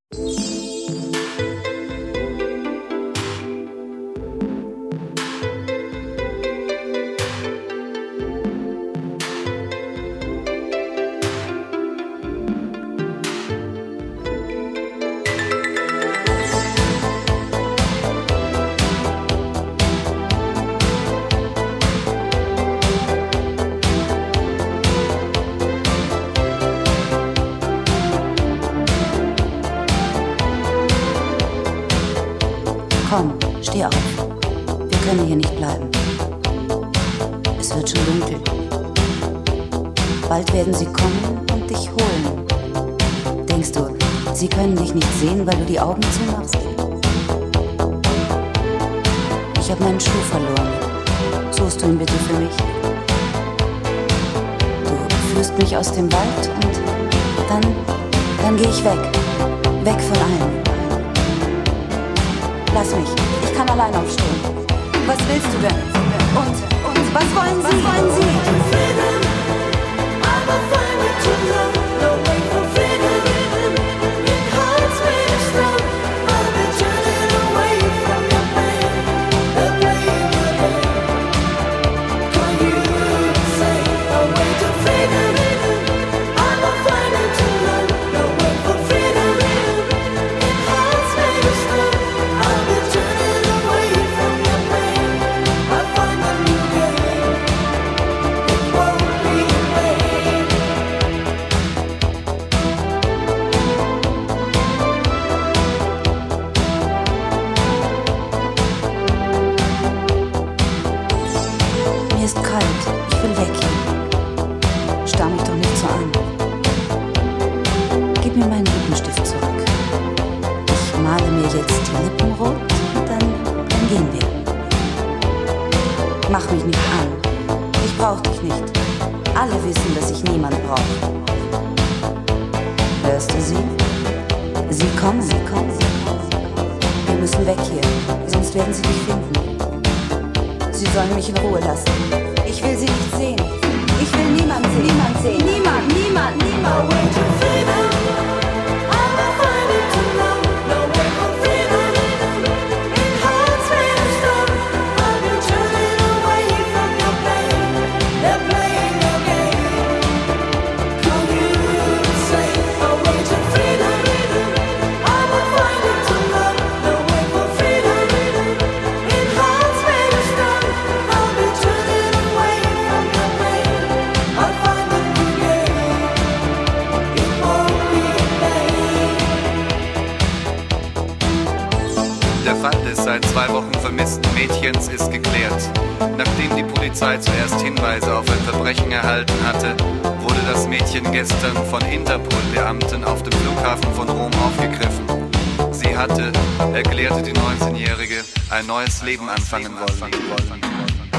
Komm, steh auf. Wir können hier nicht bleiben. Es wird schon dunkel. Bald werden sie kommen und dich holen. Denkst du, sie können dich nicht sehen, weil du die Augen zumachst? Ich habe meinen Schuh verloren. Suchst du ihn bitte für mich? Du führst mich aus dem Wald und dann gehe ich weg. Weg von allem. Lass mich, ich kann allein aufstehen. Was willst du denn? Und was wollen Sie? Was wollen Sie? Mir ist kalt, ich will weg hier. Starr mich doch nicht so an. Gib mir meinen Lippenstift zurück. Ich male mir jetzt die Lippen rot und dann gehen wir. Mach mich nicht an. Ich brauch dich nicht. Alle wissen, dass ich niemand brauche. Hörst du sie? Sie kommen. Wir müssen weg hier, sonst werden sie dich finden. Sie sollen mich in Ruhe lassen. Ich will sie nicht sehen. Ich will niemanden sehen. Niemand. Der Fall des seit 2 Wochen vermissten Mädchens ist geklärt. Nachdem die Polizei zuerst Hinweise auf ein Verbrechen erhalten hatte, wurde das Mädchen gestern von Interpol-Beamten auf dem Flughafen von Rom aufgegriffen. Sie hatte, erklärte die 19-Jährige, ein neues Leben anfangen wollen.